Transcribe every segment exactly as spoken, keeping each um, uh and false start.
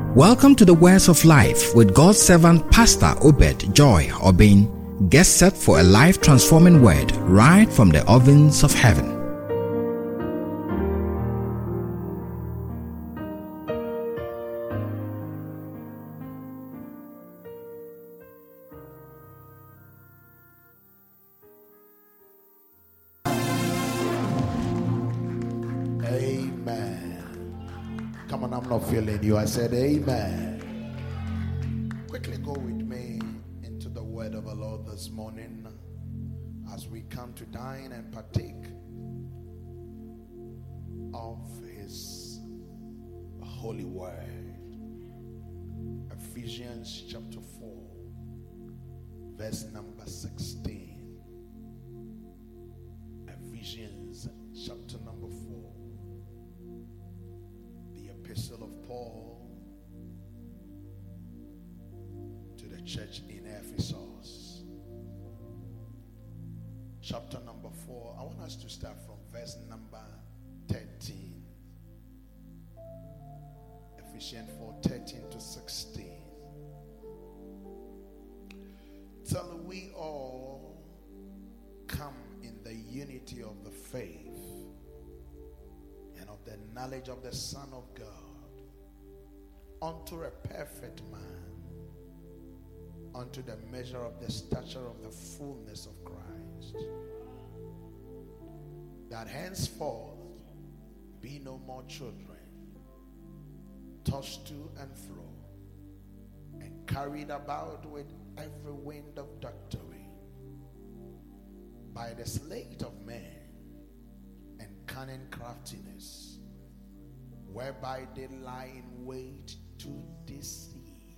Welcome to the Words of Life with God's servant Pastor Obed Joy Obin. Get set for a life-transforming word right from the ovens of heaven. Come on, I'm not feeling you. I said amen. Quickly go with me into the word of the Lord this morning as we come to dine and partake of his holy word. Ephesians chapter four, verse number sixteen. Ephesians chapter number four. Epistle of Paul to the church in Ephesus, chapter number four. I want us to start from verse number thirteen. Ephesians four, thirteen to sixteen. Till we all come in the unity of the faith and of the knowledge of the Son of God, unto a perfect man, unto the measure of the stature of the fullness of Christ, that henceforth be no more children, tossed to and fro, and carried about with every wind of doctrine, by the sleight of men and cunning craftiness, whereby they lie in wait to deceive.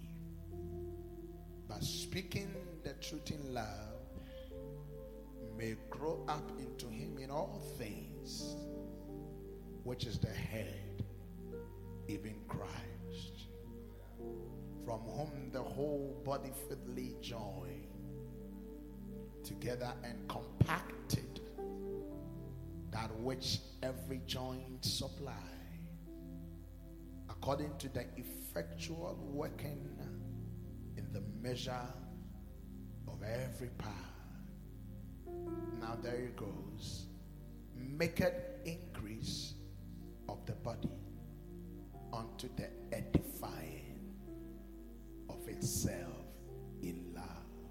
But speaking the truth in love, may grow up into him in all things, which is the head, even Christ, from whom the whole body fitly joined together and compacted, that which every joint supply, according to the effectual working in the measure of every part. Now there it goes. Maketh increase of the body unto the edifying of itself in love.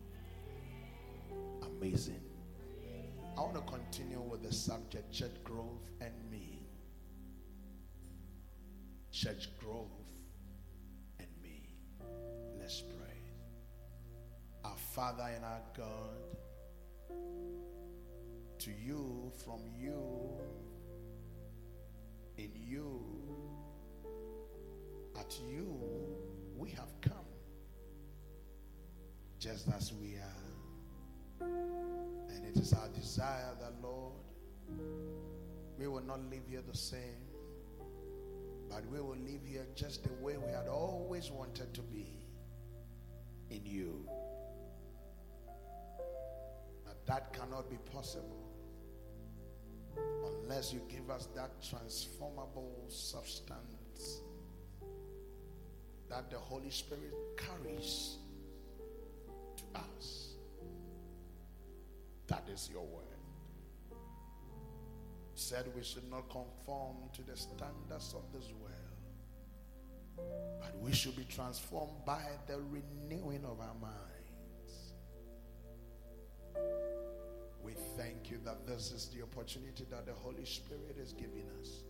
Amazing. I want to continue with the subject, church growth and me. Church growth and me. Let's pray. Our Father and our God, to you, from you, in you, at you, we have come just as we are. And it is our desire that, Lord, we will not live here the same, but we will live here just the way we had always wanted to be, in you. But that cannot be possible unless you give us that transformable substance that the Holy Spirit carries to us. That is your word. Said we should not conform to the standards of this world, but we should be transformed by the renewing of our minds. We thank you that this is the opportunity that the Holy Spirit is giving us,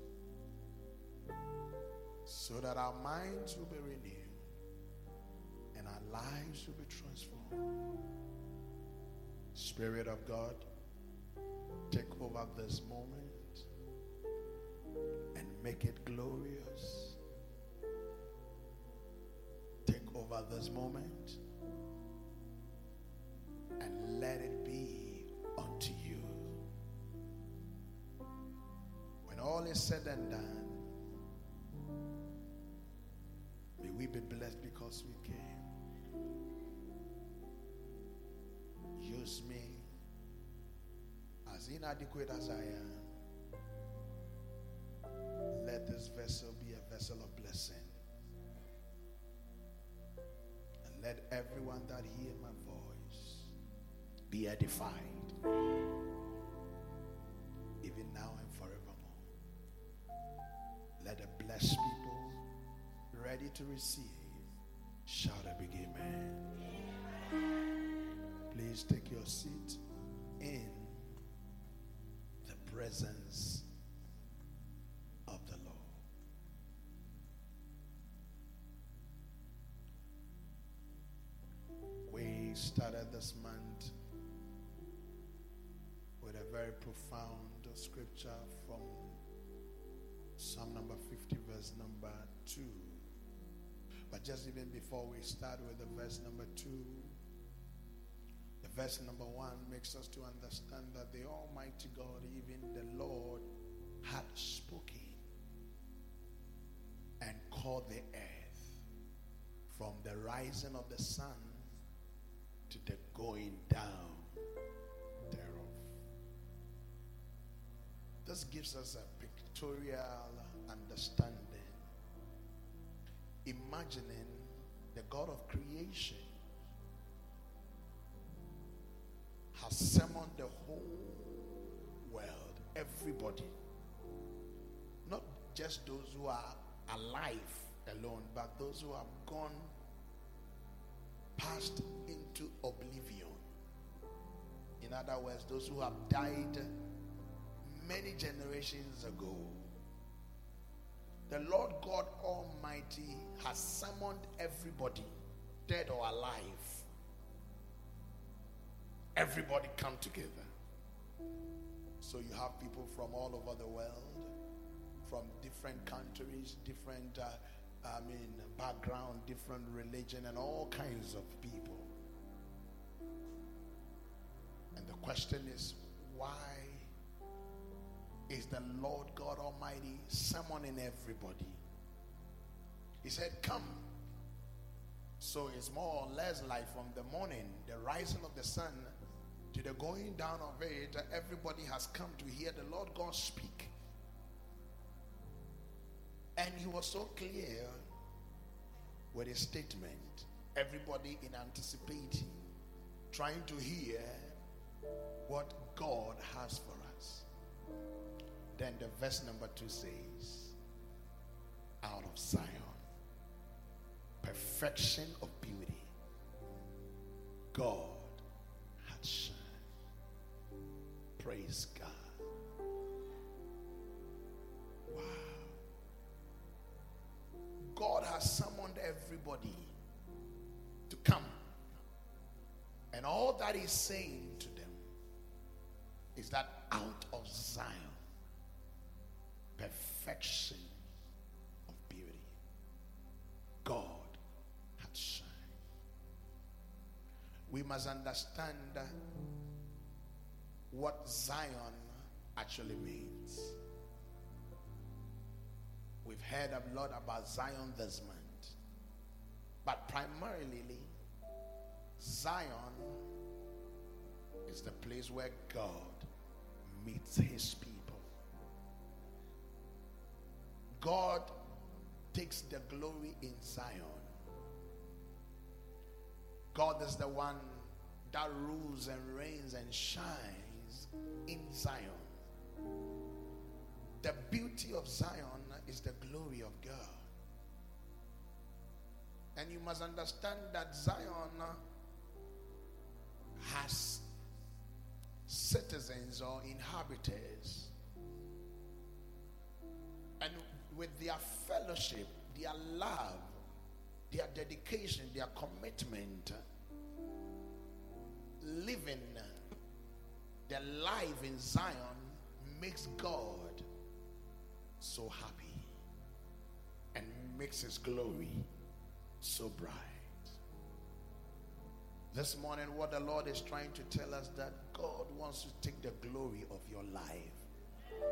so that our minds will be renewed and our lives will be transformed. Spirit of God, take over this moment and make it glorious. Take over this moment and let it be unto you. When all is said and done, may we be blessed because we came. Use me as inadequate as I am. Let this vessel be a vessel of blessing. let everyone that hear my voice be edified, even now and forevermore. Let the blessed people ready to receive shout a big amen. Please take your seat in the presence of the Lord. We started this month with a very profound scripture from Psalm number fifty, verse number two. But just even before we start with the verse number two, the verse number one makes us to understand that the Almighty God, even the Lord, had spoken and called the earth from the rising of the sun to the going down thereof. This gives us a pictorial understanding, imagining the God of creation has summoned the whole world, everybody, not just those who are alive alone, but those who have gone past into oblivion. In other words, those who have died many generations ago. The Lord God Almighty has summoned everybody, dead or alive. Everybody come together. So you have people from all over the world, from different countries, different uh, I mean background, different religion, and all kinds of people. And the question is, why is the Lord God Almighty summoning everybody? He said, come. So it's more or less like from the morning, the rising of the sun, to the going down of it, everybody has come to hear the Lord God speak. And he was so clear with his statement. Everybody in anticipating, trying to hear what God has for us. Then the verse number two says, out of Zion, perfection of beauty, God had shined. Praise God. Wow. God has summoned everybody to come. And all that he's saying to them is that out of Zion, perfection of beauty, God had shined. We must understand what Zion actually means. We've heard a lot about Zion this month, but primarily Zion is the place where God meets his people. God takes the glory in Zion. God is the one that rules and reigns and shines in Zion. The beauty of Zion is the glory of God. And you must understand that Zion has citizens or inhabitants, and with their fellowship, their love, their dedication, their commitment, living their life in Zion makes God so happy and makes his glory so bright. This morning, what the Lord is trying to tell us, that God wants to take the glory of your life.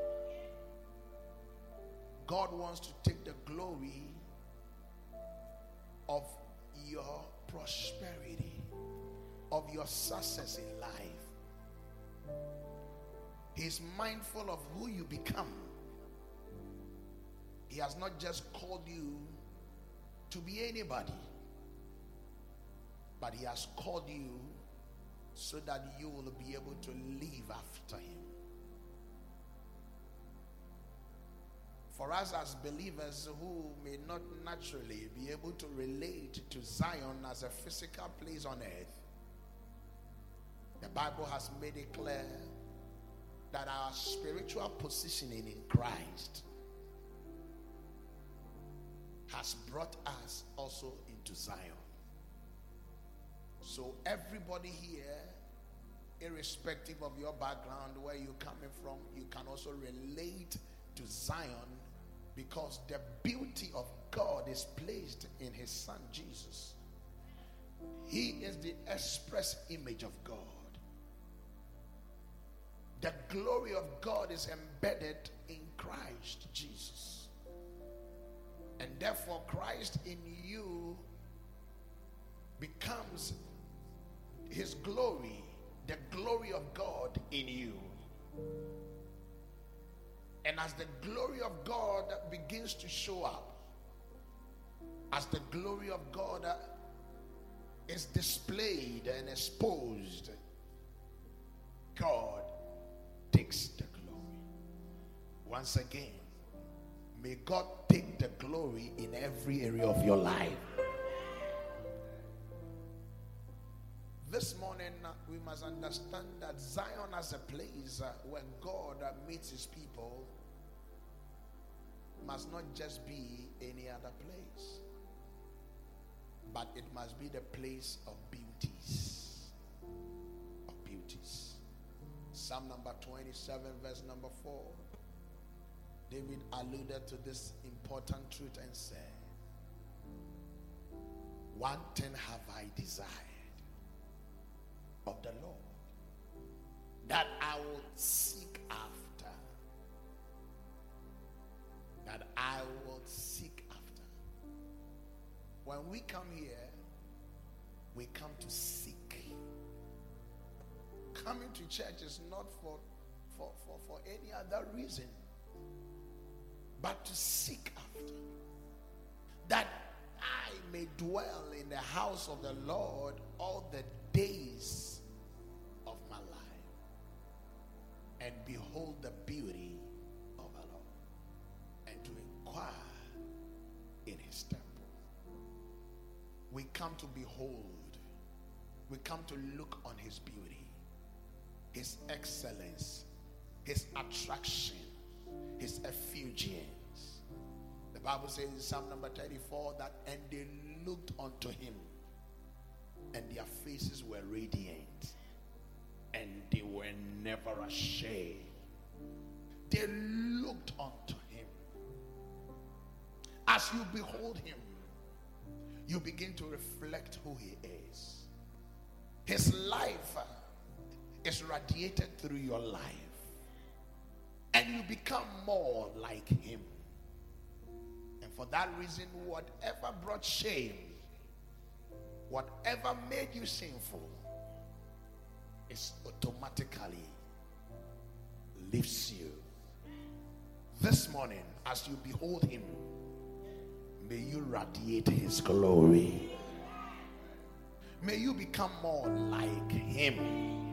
God wants to take the glory of your prosperity, of your success in life. He's mindful of who you become. He has not just called you to be anybody. but he has called you so that you will be able to live after him. For us as believers who may not naturally be able to relate to Zion as a physical place on earth, the Bible has made it clear that our spiritual positioning in Christ has brought us also into Zion. So everybody here, irrespective of your background, where you're coming from, you can also relate to Zion, because the beauty of God is placed in his son Jesus. He is the express image of God. The glory of God is embedded in Christ Jesus. And therefore Christ in you becomes his glory, the glory of God in you. And as the glory of God begins to show up, as the glory of God is displayed and exposed, God takes the glory. Once again, may God take the glory in every area of your life. This morning, we must understand that Zion as a place where God meets his people must not just be any other place, but it must be the place of beauties. Of beauties. Psalm number twenty-seven, verse number four. David alluded to this important truth and said, one thing have I desired of the Lord, that I will seek after. That I will seek after. When we come here, we come to seek. Coming to church is not for, for, for, for any other reason, but to seek after. That I may dwell in the house of the Lord all the days of my life, and behold the beauty of the Lord, and to inquire in his temple. We come to behold, we come to look on his beauty, his excellence, his attraction, his effulgence. The Bible says in Psalm number thirty-four that, and they looked unto him, and their faces were radiant, and they were never ashamed. They looked unto him. As you behold him, you begin to reflect who he is. His life is radiated through your life, and you become more like him. And for that reason, whatever brought shame, whatever made you sinful, is automatically lifts you. This morning, as you behold him, may you radiate his glory. May you become more like him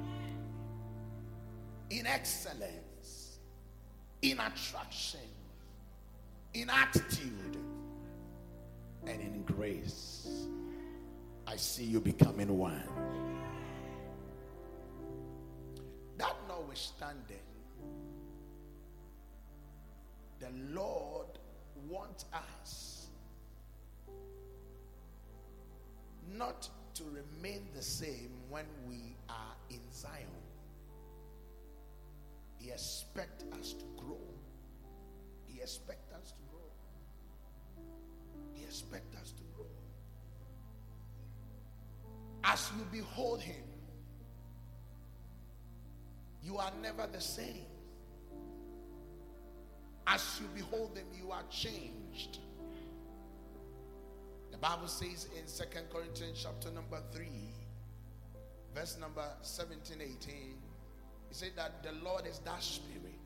in excellence, in attraction, in attitude, and in grace. I see you becoming one. That notwithstanding, the Lord wants us not to remain the same when we are in Zion. He expects us to grow. He expects us to grow. He expects us to grow. As you behold him, you are never the same. As you behold him, you are changed. The Bible says in Second Corinthians chapter number three, verse number seventeen, eighteen, he said that the Lord is that spirit.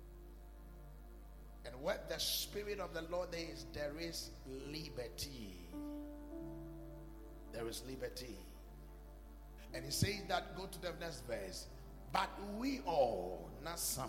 And where the spirit of the Lord is, there is liberty. There is liberty. And he says that, go to the next verse. But we all, not some,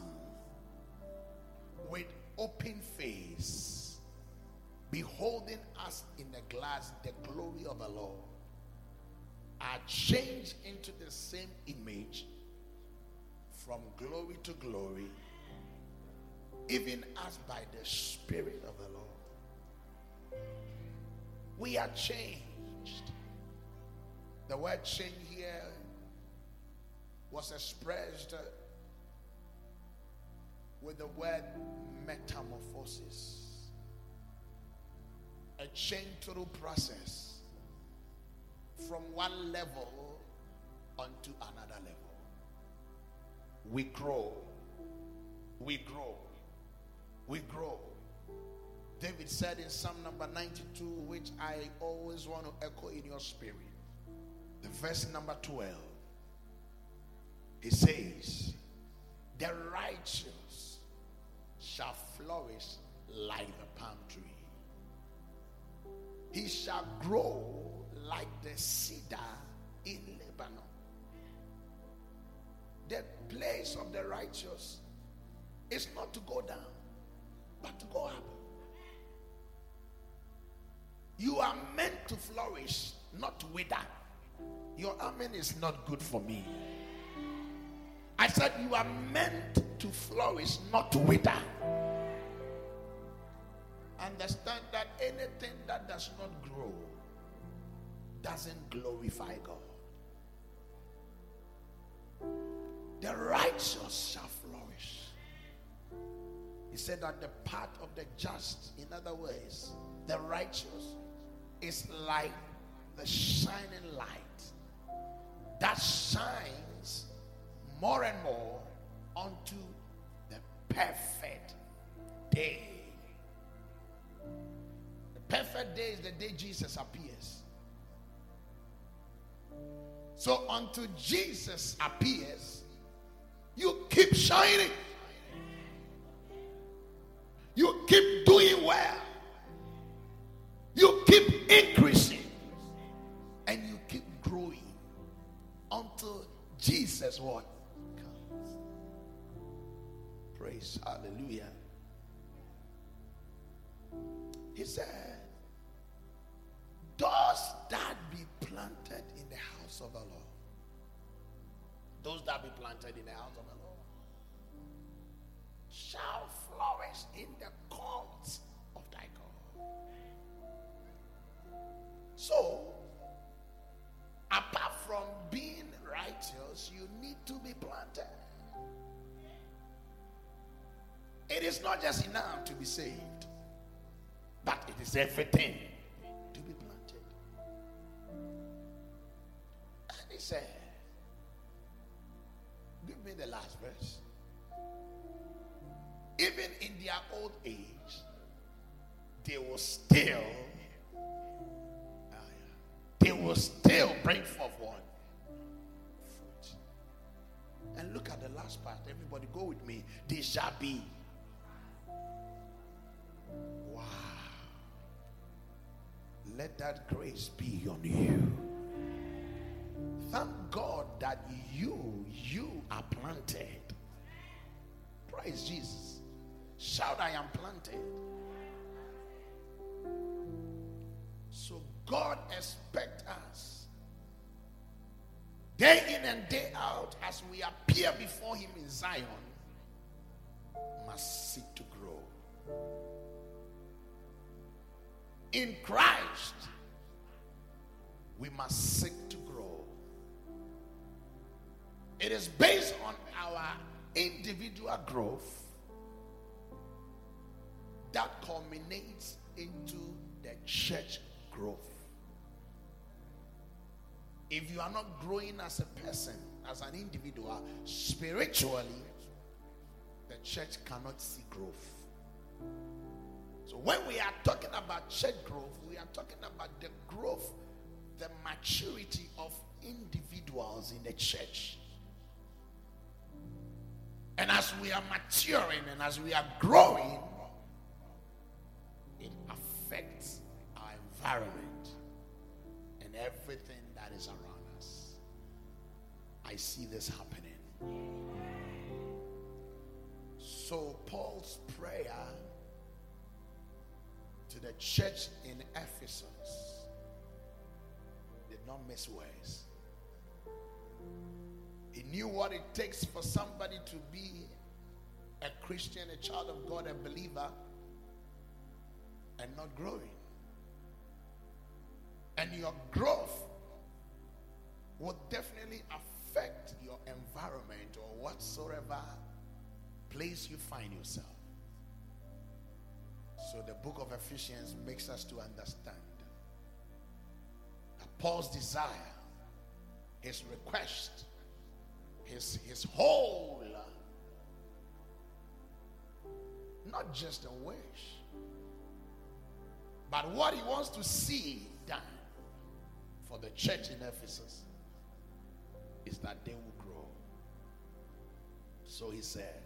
with open face, beholding us in the glass the glory of the Lord, are changed into the same image from glory to glory, even as by the Spirit of the Lord. We are changed. The word change here was expressed with the word metamorphosis. A change through process from one level onto another level. We grow. We grow. We grow. David said in Psalm number ninety-two, which I always want to echo in your spirit, the verse number twelve. He says, the righteous shall flourish like the palm tree. He shall grow like the cedar in Lebanon. The place of the righteous is not to go down, but to go up. You are meant to flourish, not to wither. Your amen is not good for me. I said you are meant to flourish, not to wither. Understand that anything that does not grow doesn't glorify God. The righteous shall flourish. He said that the path of the just, in other words, the righteous, is like the shining light that shines more and more unto the perfect day. The perfect day is the day Jesus appears. So until Jesus appears, you keep shining. You keep doing well. You keep increasing. And you keep growing until Jesus what? Comes. Praise. Hallelujah. He said, those that be planted in the house of the Lord, those that be planted in the house of the Lord, shall flourish in the courts of thy God. So, apart from being righteous, you need to be planted. It is not just enough to be saved, but it is everything to be planted. And he said, give me the last verse. Even in their old age, they will still, uh, they will still bring forth one fruit. And look at the last part. Everybody go with me. They shall be. Wow. Let that grace be on you. Thank God that you, you are planted. Praise Jesus. Shout, I am planted. So God expects us day in and day out, as we appear before him in Zion, must seek to grow. In Christ, we must seek to grow. It is based on our individual growth that culminates into the church growth. If you are not growing as a person, as an individual, spiritually, the church cannot see growth. So when we are talking about church growth, we are talking about the growth, the maturity of individuals in the church. And as we are maturing and as we are growing, it affects our environment and everything that is around us. I see this happening. So Paul's prayer to the church in Ephesus did not miss words. He knew what it takes for somebody to be a Christian, a child of God, a believer, and not growing. And your growth will definitely affect your environment or whatsoever place you find yourself. So the book of Ephesians makes us to understand that Paul's desire, his request, his, his whole, not just a wish, but what he wants to see done for the church in Ephesus is that they will grow. So he said,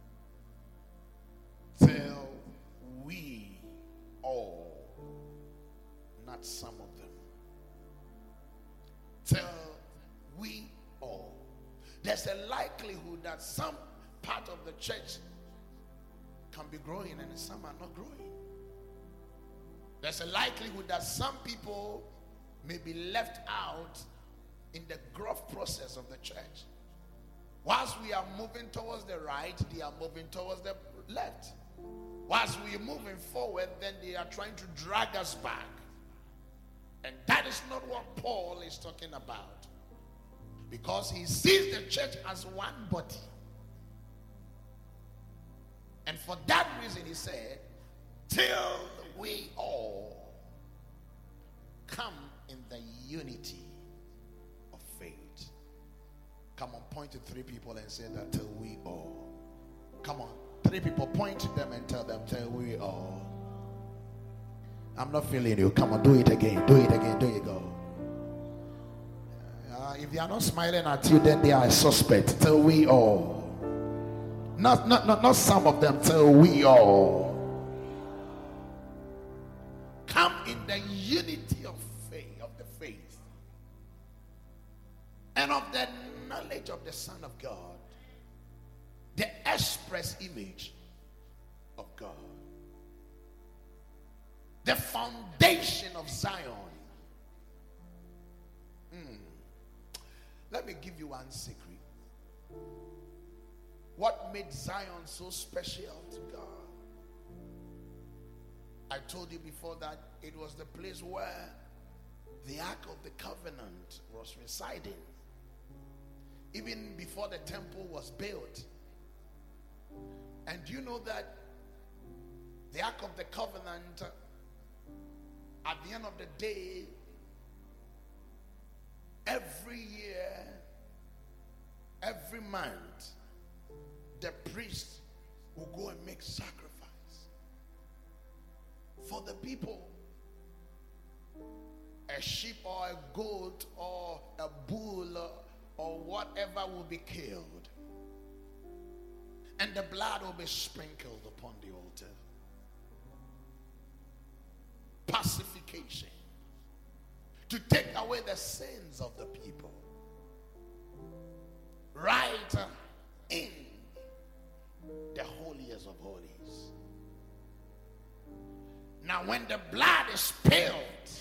till we all, not some of them, till we all. There's a likelihood that some part of the church can be growing and some are not growing. There's a likelihood that some people may be left out in the growth process of the church. Whilst we are moving towards the right, they are moving towards the left. Whilst we are moving forward, then they are trying to drag us back. And that is not what Paul is talking about. Because he sees the church as one body. And for that reason he said, till we all come in the unity of faith. Come on, point to three people and say that, till we all. Come on, three people, point to them and tell them, till we all. I'm not feeling you. Come on, do it again, do it again, do it go. Uh, if they are not smiling at you, then they are a suspect. Till we all. Not, not, not, not some of them, till we all come in the unity of faith, of the faith, and of the knowledge of the Son of God, the express image of God, the foundation of Zion. Mm. Let me give you one secret. What made Zion so special to God? I told you before that it was the place where the Ark of the Covenant was residing. Even before the temple was built. And you know that the Ark of the Covenant, at the end of the day, every year, every month, the priest will go and make sacrifice for the people. A sheep or a goat or a bull or whatever will be killed. And the blood will be sprinkled upon the altar. Pacification. To take away the sins of the people. Right in the holiest of holies. Now when the blood is spilled,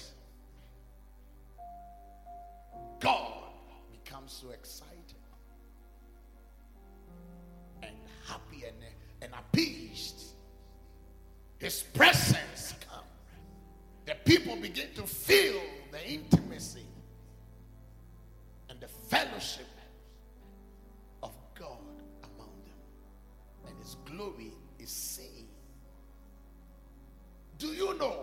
God becomes so excited and happy and, and appeased. His presence comes. The people begin to feel the intimacy and the fellowship of God among them. And his glory is seen. Do you know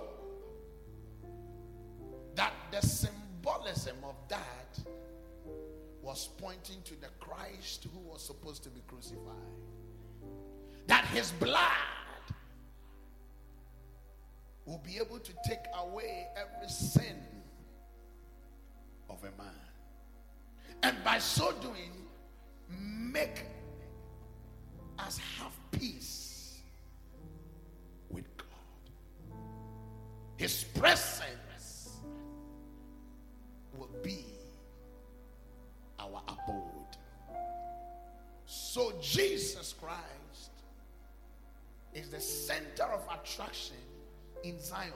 that the symbolism of that was pointing to the Christ who was supposed to be crucified? That his blood will be able to take away every sin of a man. And by so doing, make us have peace with God. His presence will be our abode. Jesus Christ is the center of attraction in Zion.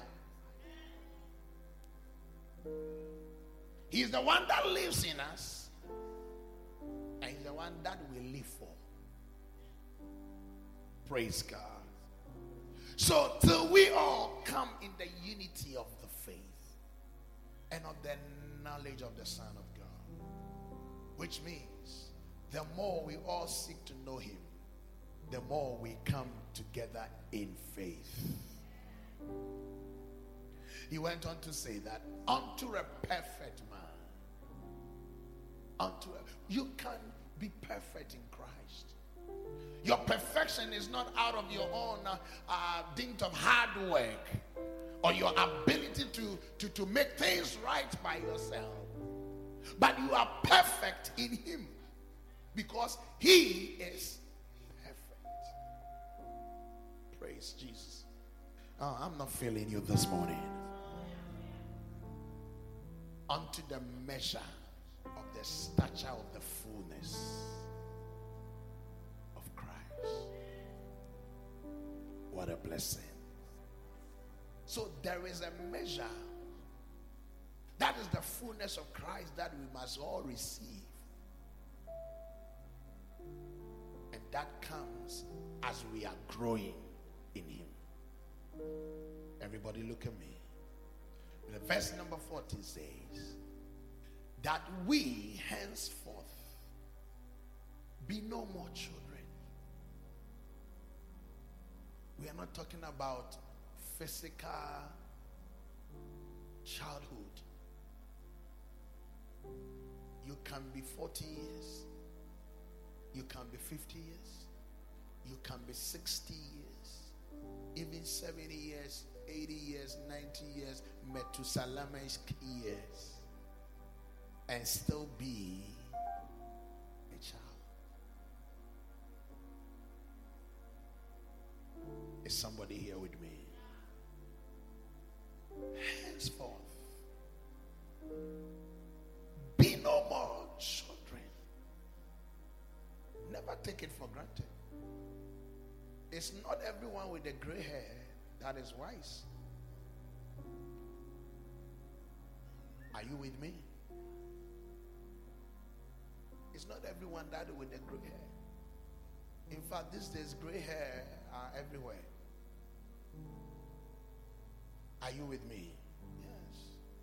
He's the one that lives in us, and he's the one that we live for. Praise God. So till we all come in the unity of the faith and of the knowledge of the Son of God, which means the more we all seek to know him, the more we come together in faith. He went on to say that unto a perfect man, unto a, you can be perfect in Christ. Your perfection is not out of your own uh, uh, dint of hard work or your ability to, to, to make things right by yourself. But you are perfect in him because he is perfect. Praise Jesus. Oh, I'm not feeling you this morning. Unto the measure of the stature of the fullness of Christ. What a blessing. So there is a measure. That is the fullness of Christ that we must all receive. And that comes as we are growing in him. Everybody look at me. The verse number fourteen says that we henceforth be no more children. We are not talking about physical childhood. You can be forty years. You can be fifty years. You can be sixty years. Even seventy years, eighty years, ninety years, Methuselah's years, and still be a child. Is somebody here with me? Henceforth, be no more children. Never take it for granted. It's not everyone with the gray hair that is wise. Are you with me? It's not everyone that with the gray hair. In fact, these days gray hair are everywhere. Are you with me? Yes.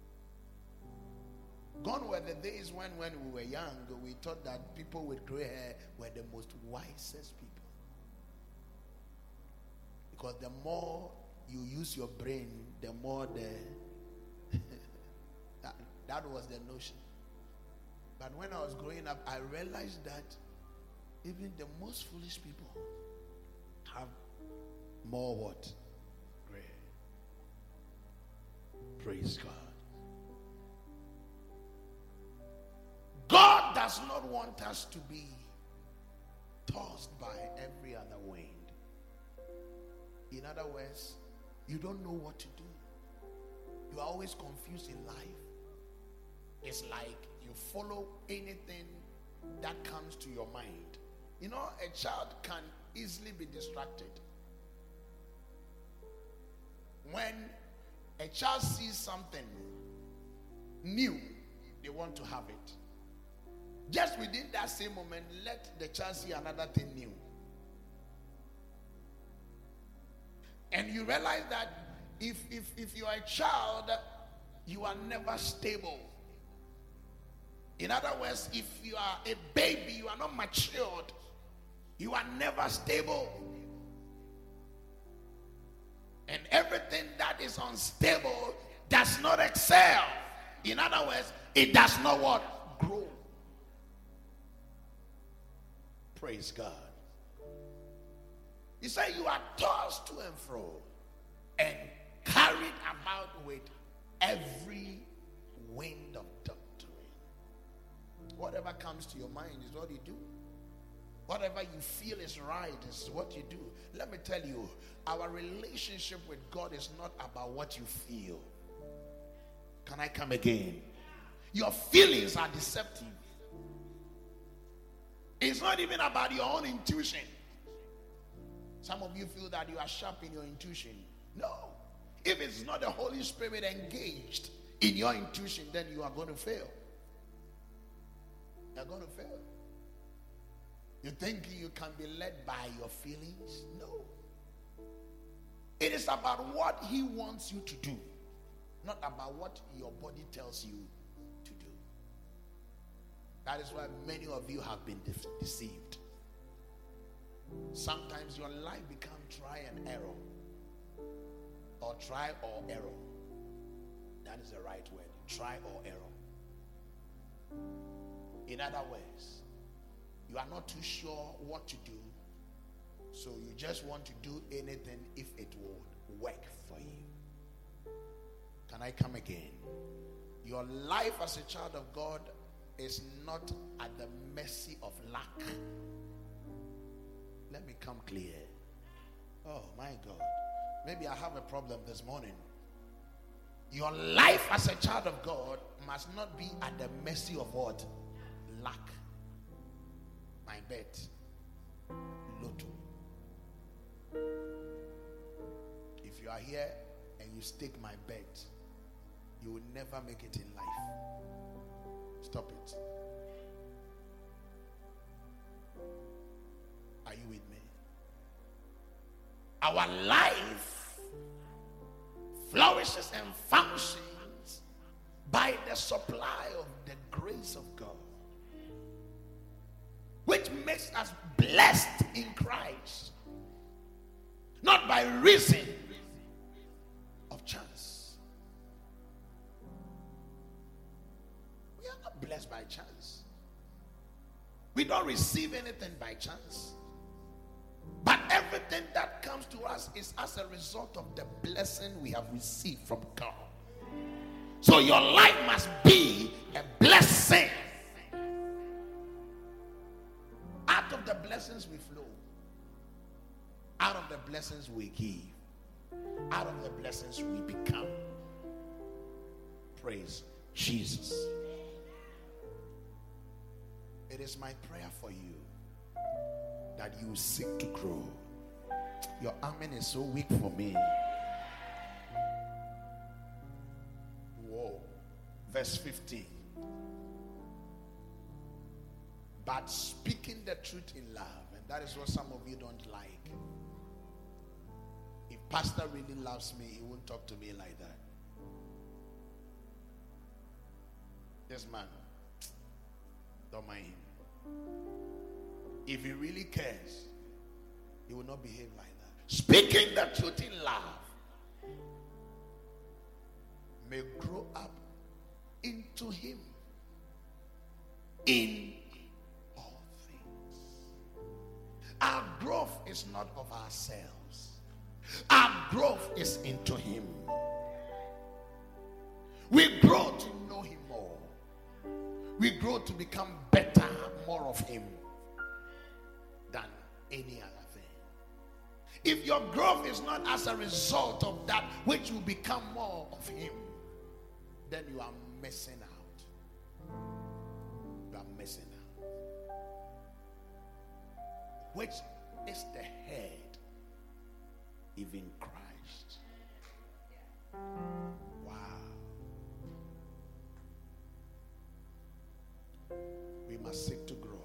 Gone were the days when when we were young, we thought that people with gray hair were the most wisest people. Because the more you use your brain, the more the that, that was the notion. But when I was growing up, I realized that even the most foolish people have more what? Gray. Praise God. God does not want us to be tossed by every other wind. In other words, you don't know what to do. You are always confused in life. It's like you follow anything that comes to your mind. You know, a child can easily be distracted. When a child sees something new, they want to have it. Just within that same moment, let the child see another thing new. And you realize that if, if, if you are a child, you are never stable. In other words, if you are a baby, you are not matured. You are never stable. And everything that is unstable does not excel. In other words, it does not what? Grow. Praise God. He said you are tossed to and fro and carried about with every wind of doctrine. Whatever comes to your mind is what you do. Whatever you feel is right is what you do. Let me tell you, our relationship with God is not about what you feel. Can I come again? Your feelings are deceptive. It's not even about your own intuition. Some of you feel that you are sharp in your intuition. No. If it's not the Holy Spirit engaged in your intuition, then you are going to fail. You're going to fail. You think you can be led by your feelings? No. It is about what he wants you to do, not about what your body tells you to do. That is why many of you have been de- deceived. Sometimes your life becomes try and error, or try or error. That is the right word. Try or error. In other words, you are not too sure what to do, so you just want to do anything if it will work for you. Can I come again? Your life as a child of God is not at the mercy of luck. Let me come clear. Oh my God. Maybe I have a problem this morning. Your life as a child of God must not be at the mercy of what? Luck. My bet. Lotto. If you are here and you stake my bet, you will never make it in life. Stop it. Are you with me? Our life flourishes and functions by the supply of the grace of God, which makes us blessed in Christ, not by reason of chance. We are not blessed by chance. We don't receive anything by chance. But everything that comes to us is as a result of the blessing we have received from God. So your life must be a blessing. Out of the blessings we flow. Out of the blessings we give. Out of the blessings we become. Praise Jesus. It is my prayer for you that you seek to grow. Your amen is so weak for me. Whoa. Verse fifteen. But speaking the truth in love. And that is what some of you don't like. If pastor really loves me, he won't talk to me like that. This man, don't mind him. If he really cares, he will not behave like that. Speaking the truth in love may grow up into him in all things. Our growth is not of ourselves. Our growth is into him. We grow to know him more. We grow to become better, more of him than any other thing. If your growth is not as a result of that which will become more of him, then you are missing out. You are missing out. Which is the head, even Christ. Wow. We must seek to grow.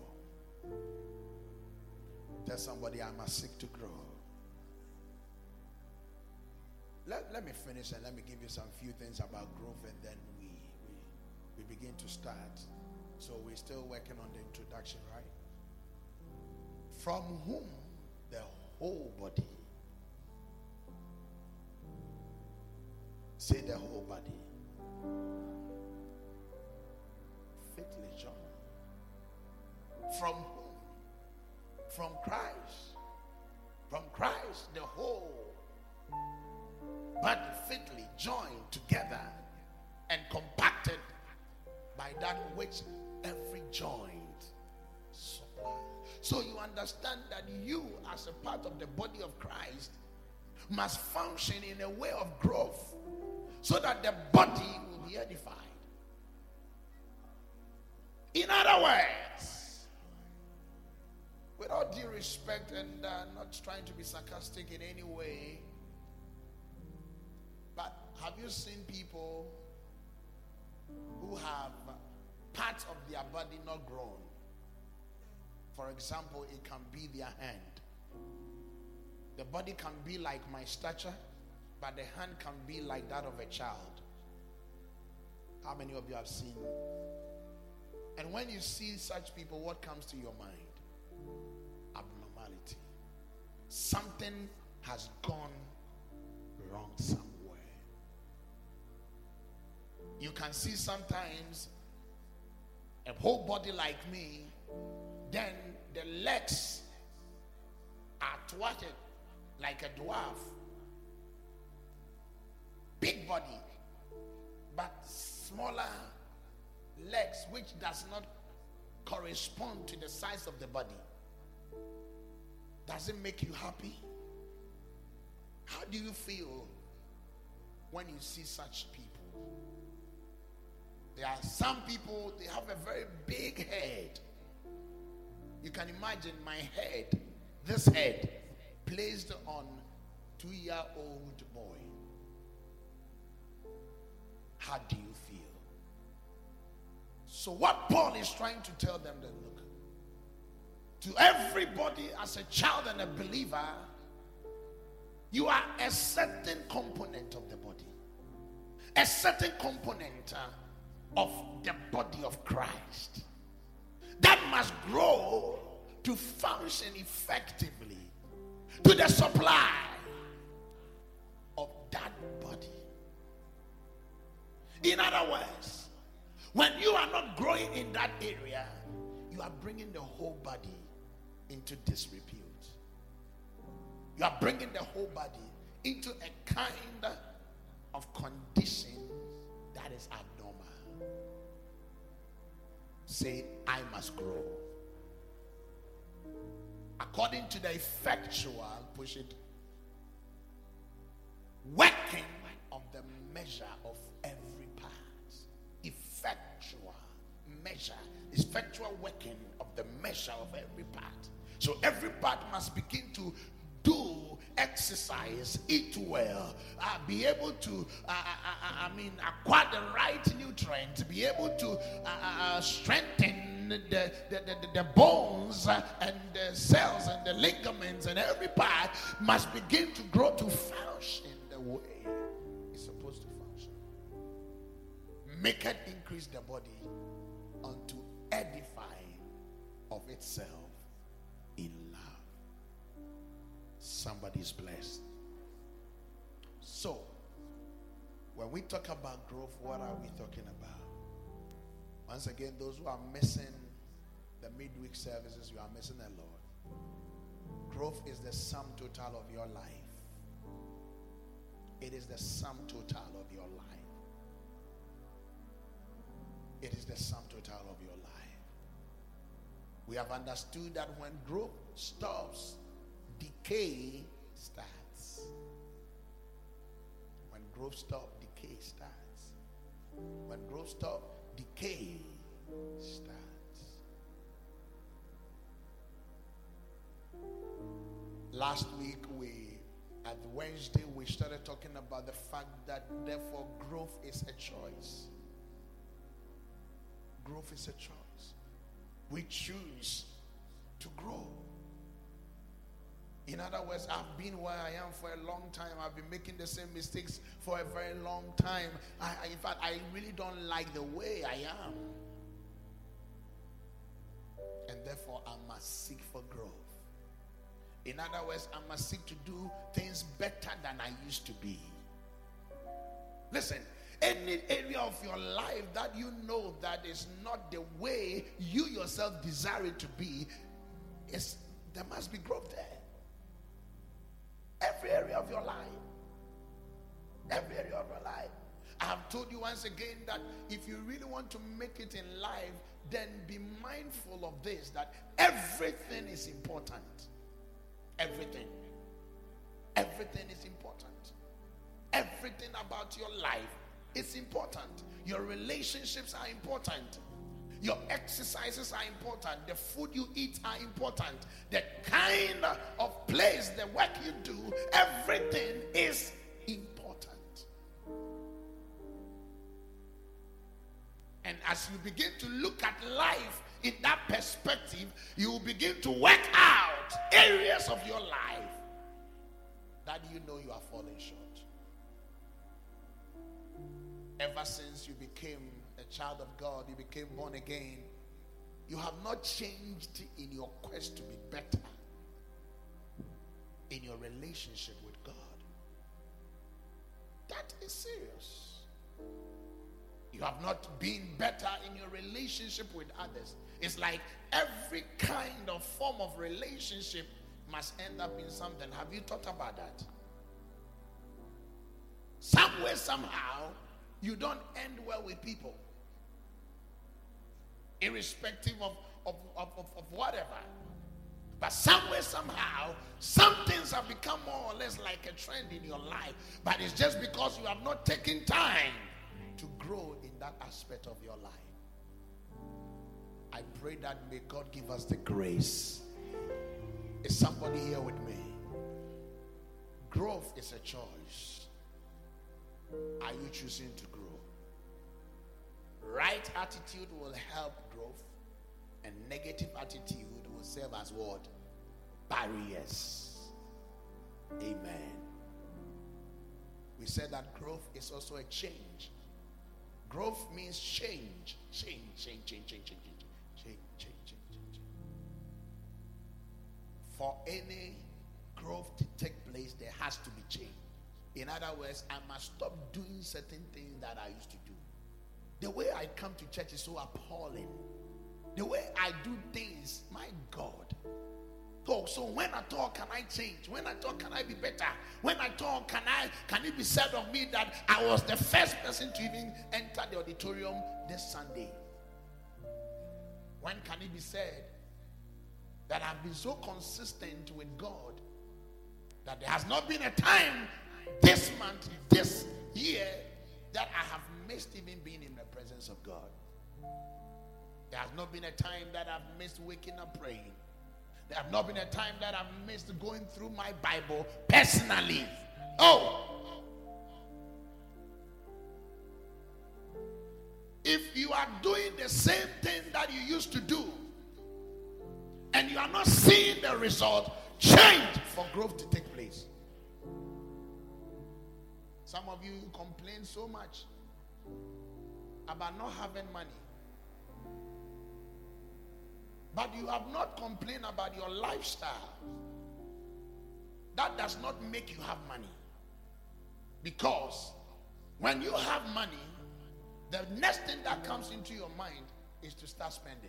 Tell somebody, I must seek to grow. Let, let me finish and let me give you some few things about growth, and then we, we, we begin to start. So we're still working on the introduction, right? From whom the whole body, say the whole body, fitly joined. From whom? From Christ. From Christ, the whole body fitly joined together and compacted by that which every joint supplies. So you understand that you, as a part of the body of Christ, must function in a way of growth so that the body will be edified. In other words, respect and uh, not trying to be sarcastic in any way, but have you seen people who have parts of their body not grown? For example, it can be their hand. The body can be like my stature, but the hand can be like that of a child. How many of you have seen? And when you see such people, what comes to your mind? Abnormality. Something has gone wrong somewhere. You can see sometimes a whole body like me, then the legs are thwarted like a dwarf. Big body, but smaller legs, which does not correspond to the size of the body. Does it make you happy? How do you feel when you see such people? There are some people, they have a very big head. You can imagine my head, this head, placed on two-year-old boy. How do you feel? So what Paul is trying to tell them, that look, to everybody as a child and a believer, you are a certain component of the body, a certain component uh, of the body of Christ that must grow to function effectively to the supply of that body. In other words, when you are not growing in that area, you are bringing the whole body into disrepute. You are bringing the whole body into a kind of condition that is abnormal. Say, I must grow. According to the effectual, push it, working of the measure of every part. Effectual measure, effectual working of the measure of every part. So every part must begin to do exercise, eat well, uh, be able to, uh, uh, uh, I mean, acquire the right nutrients, be able to uh, uh, strengthen the, the, the, the bones uh, and the cells and the ligaments, and every part must begin to grow to function the way it's supposed to function. Make it increase the body unto edifying of itself in love. Somebody's blessed. So, when we talk about growth, what are we talking about? Once again, those who are missing the midweek services, you are missing a lot. Growth is the sum total of your life. It is the sum total of your life. It is the sum total of your life. We have understood that when growth stops, decay starts. When growth stops, decay starts. When growth stops, decay starts. Last week, we at Wednesday, we started talking about the fact that therefore growth is a choice. Growth is a choice. We choose to grow. In other words, I've been where I am for a long time. I've been making the same mistakes for a very long time. I, I, in fact, I really don't like the way I am. And therefore, I must seek for growth. In other words, I must seek to do things better than I used to be. Listen, any area of your life that you know that is not the way you yourself desire it to be, is there must be growth there. Every area of your life. Every area of your life. I have told you once again that if you really want to make it in life, then be mindful of this, that everything is important. Everything. Everything is important. Everything about your life is important. Your relationships are important. Your exercises are important. The food you eat are important. The kind of place, the work you do, everything is important. And as you begin to look at life in that perspective, you will begin to work out areas of your life that you know you are falling short. Ever since you became a child of God, you became born again, you have not changed in your quest to be better in your relationship with God. That is serious. You have not been better in your relationship with others. It's like every kind of form of relationship must end up in something. Have you thought about that? Somewhere, somehow, you don't end well with people, irrespective of, of, of, of, of whatever. But somewhere, somehow, some things have become more or less like a trend in your life. But it's just because you have not taken time to grow in that aspect of your life. I pray that may God give us the grace. Is somebody here with me? Growth is a choice. Are you choosing to grow? Right attitude will help growth, and negative attitude will serve as what? Barriers. Amen. We said that growth is also a change. Growth means change. Change, change, change, change, change, change, change, change, change, change. For any growth to take place, there has to be change. In other words, I must stop doing certain things that I used to do. The way I come to church is so appalling. The way I do things, my God. So, so when I talk, can I change? When I talk, can I be better? When I talk, can I can it be said of me that I was the first person to even enter the auditorium this Sunday? When can it be said that I've been so consistent with God that there has not been a time this month, this year, that I have missed even being in the presence of God? There has not been a time that I've missed waking up praying. There have not been a time that I've missed going through my Bible personally. Oh! If you are doing the same thing that you used to do and you are not seeing the result, change for growth to take place. Some of you complain so much about not having money, but you have not complained about your lifestyle. That does not make you have money. Because when you have money, the next thing that comes into your mind is to start spending.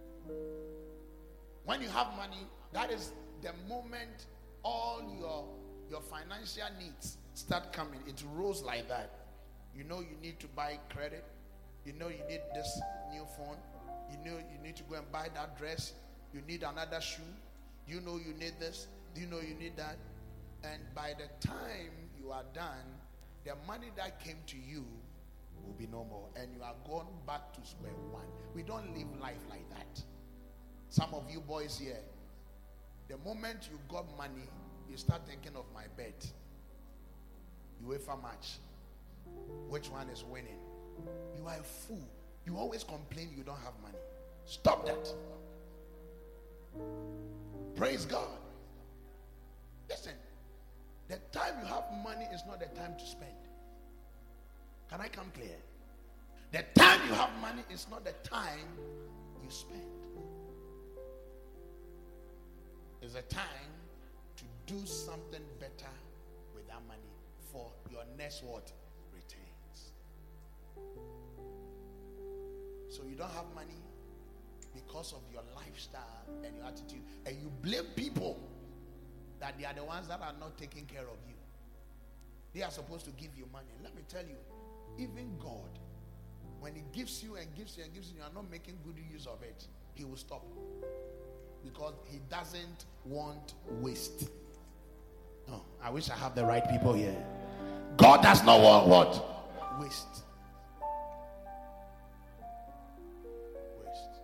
When you have money, that is the moment all your, your financial needs start coming. It rolls like that. You know you need to buy credit. You know you need this new phone. You know you need to go and buy that dress. You need another shoe. You know you need this. You know you need that. And by the time you are done, the money that came to you will be no more. And you are gone back to square one. We don't live life like that. Some of you boys here, the moment you got money, you start thinking of my bet. UEFA match. Which one is winning? You are a fool. You always complain you don't have money. Stop that. Praise God. Listen, the time you have money is not the time to spend. Can I come clear? The time you have money is not the time you spend. It's a time to do something better with that money for your next what? Returns. So you don't have money because of your lifestyle and your attitude, and you blame people that they are the ones that are not taking care of you. They are supposed to give you money. Let me tell you, even God, when he gives you and gives you and gives you, you are not making good use of it, he will stop. Because he doesn't want waste. No, I wish I have the right people here. God does not want what? Waste. Waste.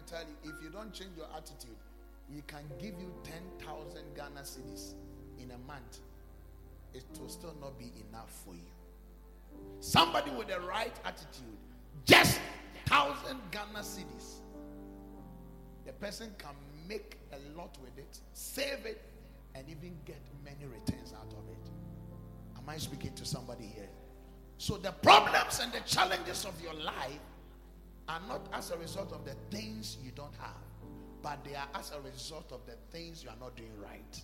me tell you, if you don't change your attitude, we can give you ten thousand Ghana cedis in a month. It will still not be enough for you. Somebody with the right attitude, just thousand Ghana cedis, the person can make a lot with it, save it, and even get many returns out of it. Am I speaking to somebody here? So the problems and the challenges of your life are not as a result of the things you don't have, but they are as a result of the things you are not doing right.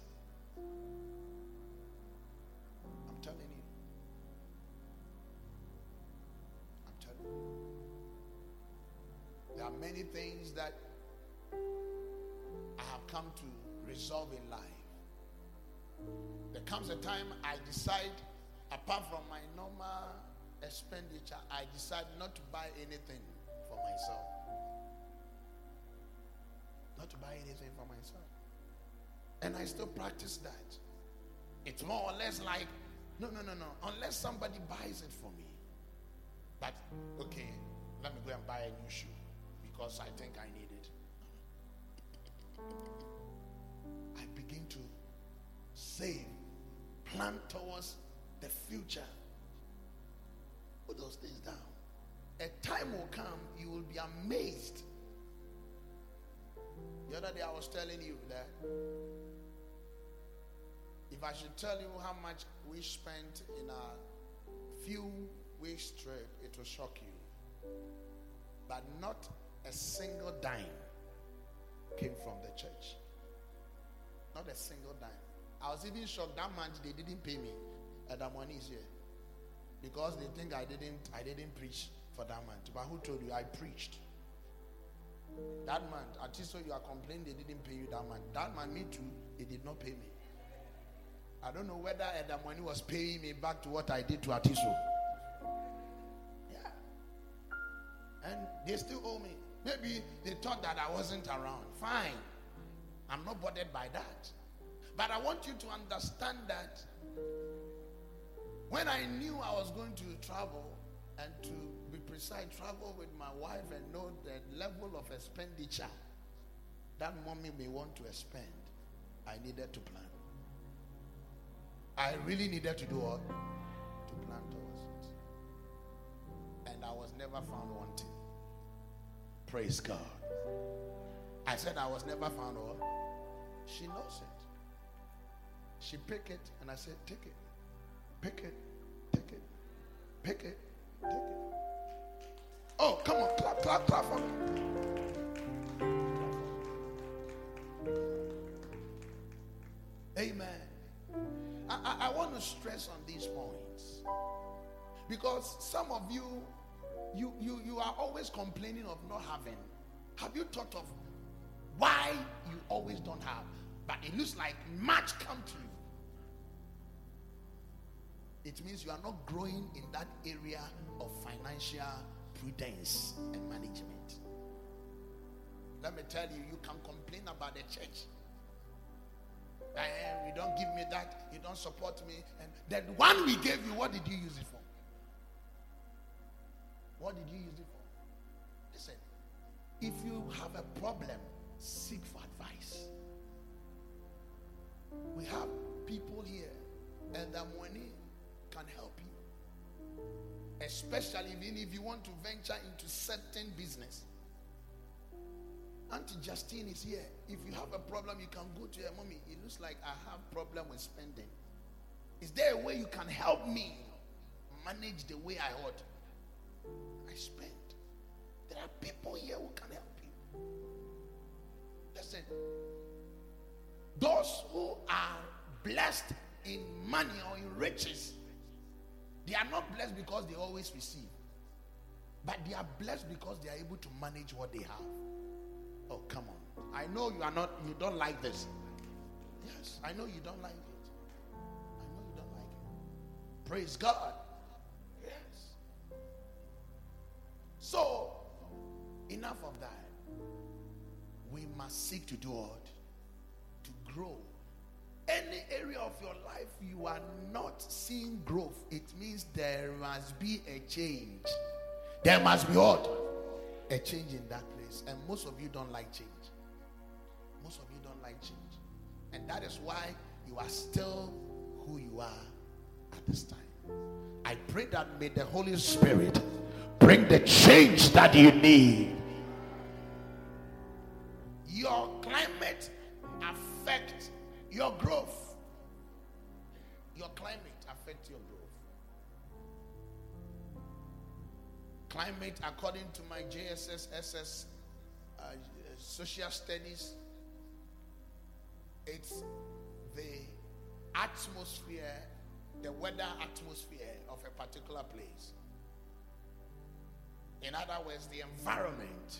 I'm telling you. I'm telling you. There are many things that I have come to resolve in life. There comes a time I decide, apart from my normal expenditure, I decide not to buy anything for myself. Not to buy anything for myself. And I still practice that. It's more or less like, no, no, no, no. Unless somebody buys it for me. But, okay, let me go and buy a new shoe because I think I need it. I begin to save, plan towards the future. Put those things down. A time will come, you will be amazed. The other day I was telling you that if I should tell you how much we spent in a few weeks trip, it will shock you. But not a single dime came from the church. Not a single dime. I was even shocked that month they didn't pay me, and the money is here. Because they think I didn't I didn't preach for that month. But who told you I preached? That month, Atiso, you are complaining they didn't pay you that month. That month, me too, they did not pay me. I don't know whether the money was paying me back to what I did to Atiso. Yeah. And they still owe me. Maybe they thought that I wasn't around. Fine. I'm not bothered by that. But I want you to understand that when I knew I was going to travel, and to be precise, travel with my wife and know the level of expenditure that mommy may want to expend, I needed to plan. I really needed to do what? To plan towards it. And I was never found wanting. Praise God. I said I was never found what? She knows it. She picked it and I said, take it. Pick it. Take it. Pick it. Take it. Oh, come on. Clap, clap, clap for me. Amen. I, I, I want to stress on these points. Because some of you, you, you, you are always complaining of not having. Have you thought of why you always don't have? But it looks like much come to you. It means you are not growing in that area of financial prudence and management. Let me tell you, you can complain about the church. And you don't give me that, you don't support me. And the one we gave you, what did you use it for? What did you use it for? Listen, if you have a problem, seek for advice. We have people here, and the money can help you. Especially even if you want to venture into certain business. Auntie Justine is here. If you have a problem, you can go to your mommy. It looks like I have problem with spending. Is there a way you can help me manage the way I ought? I spend. There are people here who can help you. Listen. Those who are blessed in money or in riches, they are not blessed because they always receive. But they are blessed because they are able to manage what they have. Oh, come on. I know you are not, you don't like this. Yes, I know you don't like it. I know you don't like it. Praise God. Yes. So, enough of that. We must seek to do what? To grow. Any area of your life you are not seeing growth, it means there must be a change. There must be what? a change in that place. And most of you don't like change. Most of you don't like change. And that is why you are still who you are at this time. I pray that may the Holy Spirit bring the change that you need. Your climate affects your growth. Your climate affects your growth. Climate, according to my J S S S S uh, social studies, it's the atmosphere, the weather atmosphere of a particular place. In other words, the environment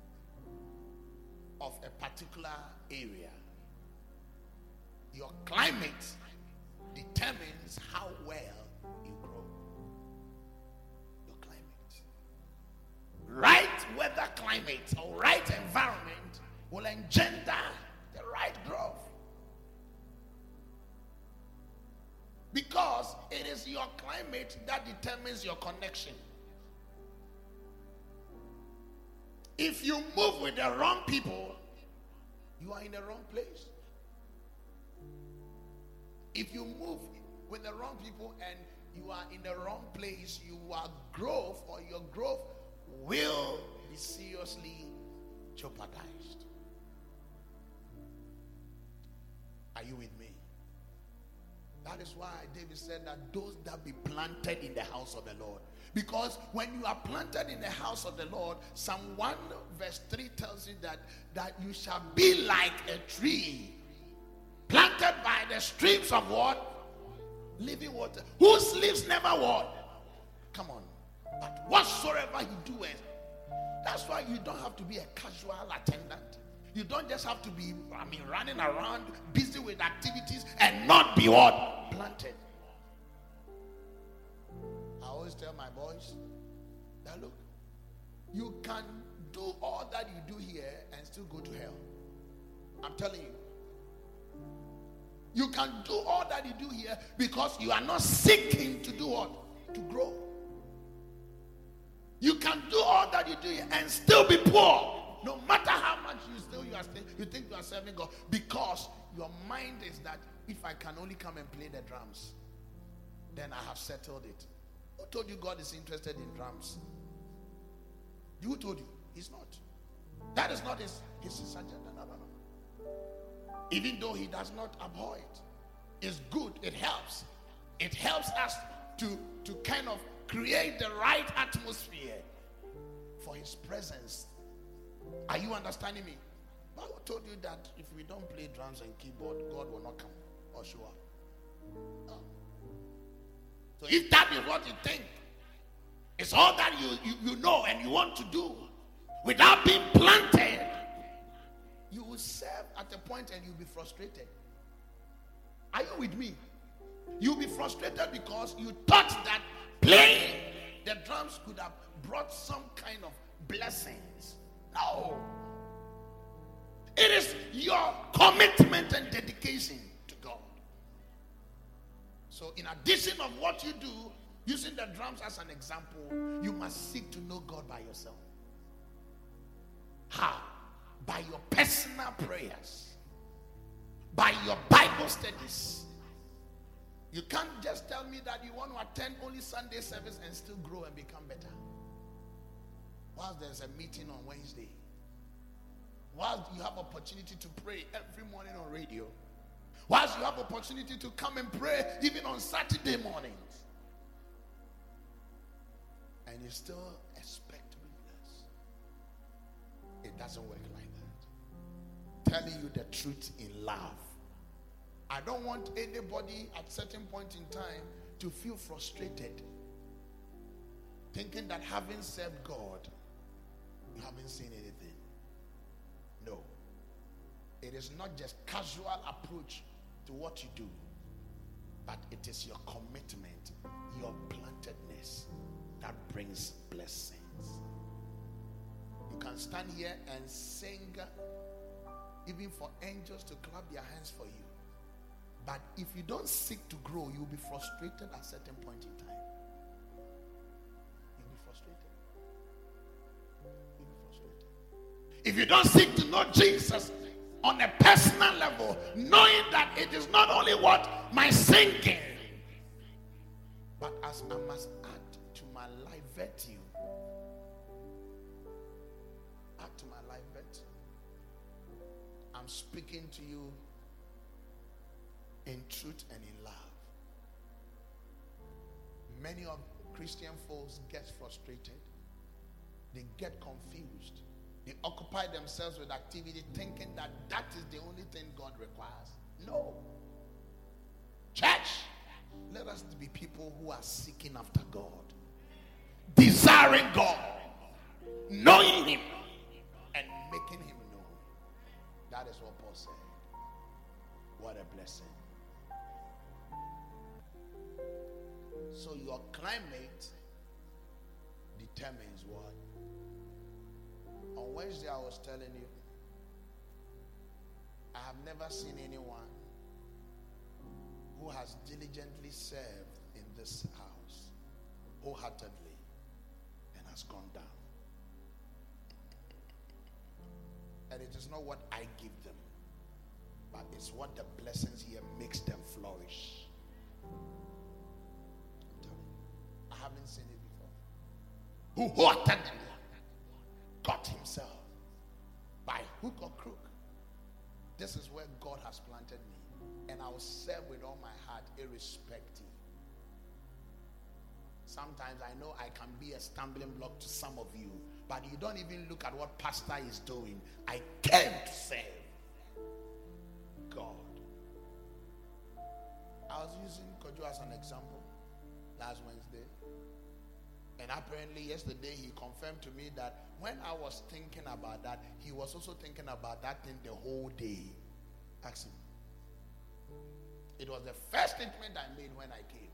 of a particular area. Your climate determines how well you grow. Your climate. Right weather climate or right environment will engender the right growth. Because it is your climate that determines your connection. If you move with the wrong people, you are in the wrong place. If you move with the wrong people and you are in the wrong place, your growth or your growth will be seriously jeopardized. Are you with me? That is why David said that those that be planted in the house of the Lord. Because when you are planted in the house of the Lord, Psalm one verse three tells you that, that you shall be like a tree planted by the streams of what? Living water. Whose leaves never what? Come on. But whatsoever he doeth. That's why you don't have to be a casual attendant. You don't just have to be, I mean, running around, busy with activities and not be what? Planted. I always tell my boys that look, you can do all that you do here and still go to hell. I'm telling you. You can do all that you do here because you are not seeking to do what? To grow. You can do all that you do here and still be poor. No matter how much you still you are still, you think you are serving God, because your mind is that if I can only come and play the drums, then I have settled it. Who told you God is interested in drums? Who told you? He's not. That is not his, his, his agenda. No, no, no. Even though he does not abhor it, it's good. It helps. It helps us to, to kind of create the right atmosphere for his presence. Are you understanding me? But who told you that if we don't play drums and keyboard, God will not come or show up? No. So if that is what you think, it's all that you, you, you know and you want to do without being planted, you will serve at a point and you'll be frustrated. Are you with me? You'll be frustrated because you thought that playing the drums could have brought some kind of blessings. No. It is your commitment and dedication to God. So in addition of what you do, using the drums as an example, you must seek to know God by yourself. How? By your personal prayers. By your Bible studies. You can't just tell me that you want to attend only Sunday service and still grow and become better. Whilst there's a meeting on Wednesday, whilst you have opportunity to pray every morning on radio, whilst you have opportunity to come and pray even on Saturday mornings, and you still expect to be blessed, it doesn't work like that. Telling you the truth in love. I don't want anybody at certain point in time to feel frustrated, thinking that having served God, you haven't seen anything. No. It is not just casual approach to what you do, but it is your commitment, your plantedness that brings blessings. You can stand here and sing, even for angels to clap their hands for you. But if you don't seek to grow, you'll be frustrated at a certain point in time. You'll be frustrated. You'll be frustrated. if you don't seek to know Jesus on a personal level, knowing that it is not only what my singing, but as I must add to my life virtue. Add to my life virtue. I'm speaking to you in truth and in love. Many of Christian folks get frustrated. They get confused. They occupy themselves with activity thinking that that is the only thing God requires. No. Church, let us be people who are seeking after God, desiring God, knowing Him, and making Him known. That is what Paul said. What a blessing. So your climate determines what? On Wednesday I was telling you, I have never seen anyone who has diligently served in this house wholeheartedly and has gone down. And it is not what I give them, but it's what the blessings here makes them flourish. I'm telling you, I haven't seen it before. Who wholeheartedly got himself by hook or crook. This is where God has planted me, and I will serve with all my heart, irrespective. Sometimes I know I can be a stumbling block to some of you, but you don't even look at what pastor is doing. I came to serve God. I was using Kojo as an example last Wednesday, and apparently yesterday he confirmed to me that when I was thinking about that, he was also thinking about that thing the whole day. Ask him. It was the first statement I made when I came.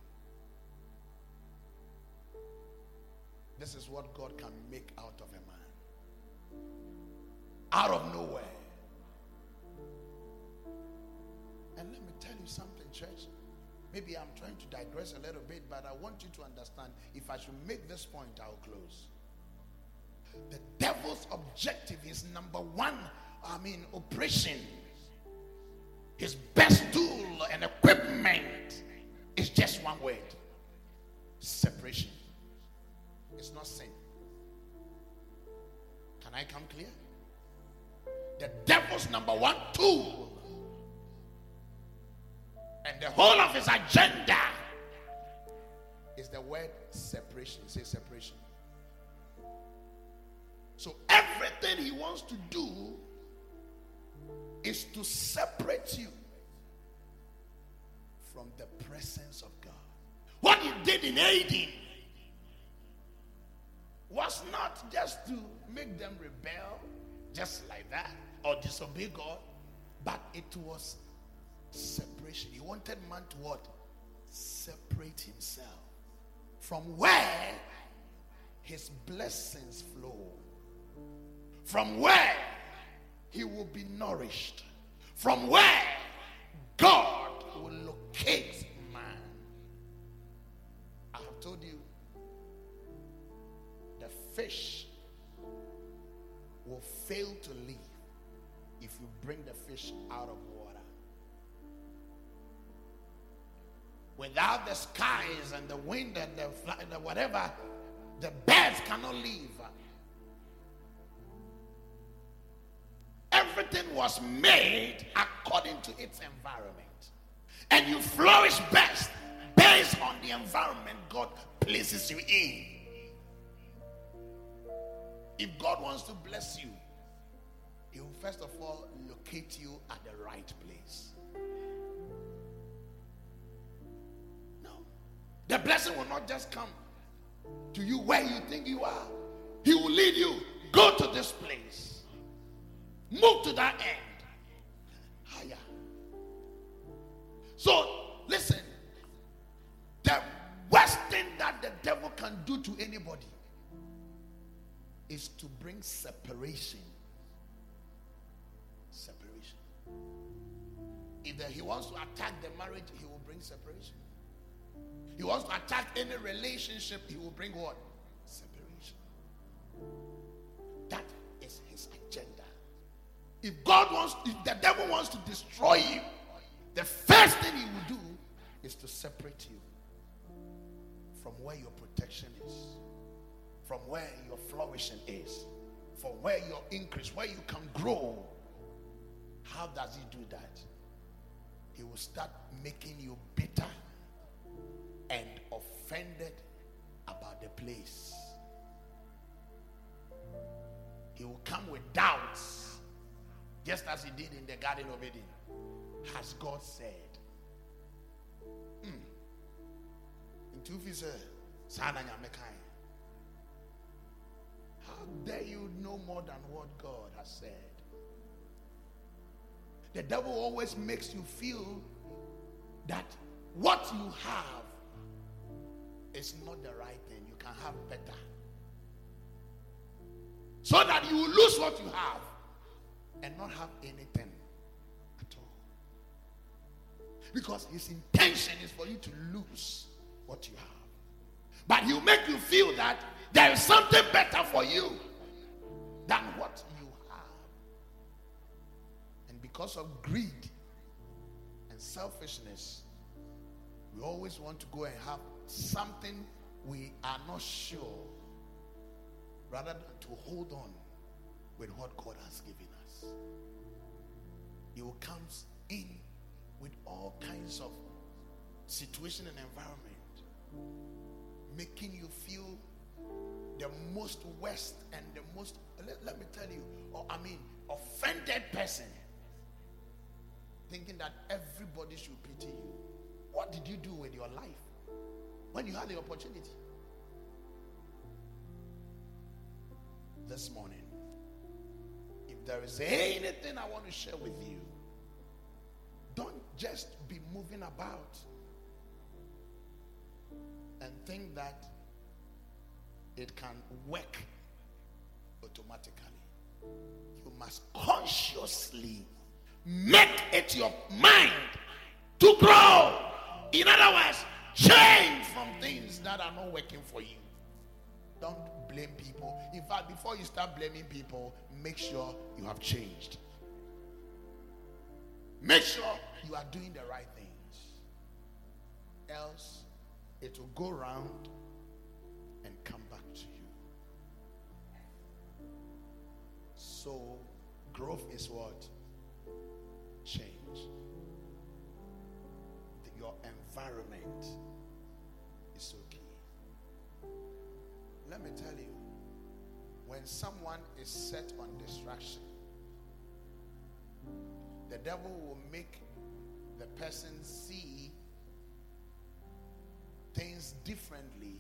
This is what God can make out of a man. Out of nowhere. And let me tell you something, church. Maybe I'm trying to digress a little bit, but I want you to understand, if I should make this point, I'll close. The devil's objective, his number one, I mean, operation, his best tool and equipment is just one word: separation. It's not sin. Can I come clear? The devil's number one tool and the whole of his agenda is the word separation. Say separation. So everything he wants to do is to separate you from the presence of God. What he did in Eden was not just to make them rebel just like that or disobey God, but it was separation. He wanted man to what? Separate himself from where his blessings flow, from where he will be nourished, from where God will locate man. I have told you, the fish will fail to live if you bring the fish out of water. Without the skies and the wind and the, the whatever, the birds cannot live. Everything was made according to its environment. And you flourish best based on the environment God places you in. If God wants to bless you, He will first of all locate you at the right place. No. The blessing will not just come to you where you think you are. He will lead you. Go to this place. Move to that end. Higher. So, listen. The worst thing that the devil can do to anybody is to bring separation. Separation. Either he wants to attack the marriage, he will bring separation. He wants to attack any relationship, he will bring what? Separation. That is his agenda. If God wants, if the devil wants to destroy you, the first thing he will do is to separate you from where your protection is, from where your flourishing is, from where your increase, where you can grow. How does he do that? He will start making you bitter and offended about the place. He will come with doubts, just as he did in the Garden of Eden. Has God said? Mm. In two pieces, how dare you know more than what God has said? The devil always makes you feel that what you have is not the right thing. You can have better. So that you will lose what you have and not have anything at all. Because his intention is for you to lose what you have. But he'll make you feel that there is something better for you than what you have. And because of greed and selfishness, we always want to go and have something we are not sure, rather than to hold on with what God has given us. He will come in with all kinds of situation and environment, making you feel the most worst and the most, let, let me tell you, or I mean, offended person, thinking that everybody should pity you. What did you do with your life when you had the opportunity? This morning, if there is anything I want to share with you, don't just be moving about and think that it can work automatically. You must consciously make it your mind to grow. In other words, change from things that are not working for you. Don't blame people. In fact, before you start blaming people, make sure you have changed. Make sure you are doing the right things. Else, it will go round and come back to you. So, growth is what? Change. Your environment is so key. Let me tell you, when someone is set on distraction, the devil will make the person see things differently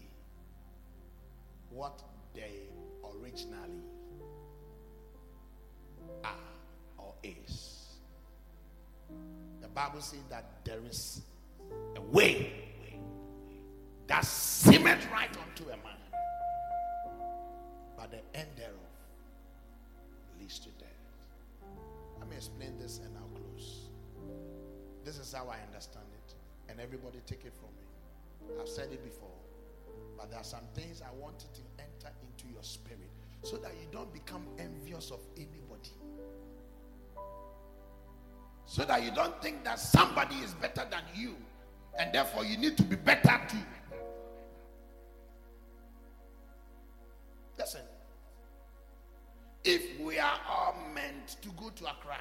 what they originally are or is. The Bible says that there is a way that seemeth right unto a man, but the end thereof leads to death. Let me explain this and I'll close. This is how I understand it, and everybody take it from me. I've said it before, but there are some things I want it to enter into your spirit so that you don't become envious of anybody. So that you don't think that somebody is better than you, and therefore you need to be better too. Listen. If we are all meant to go to Accra,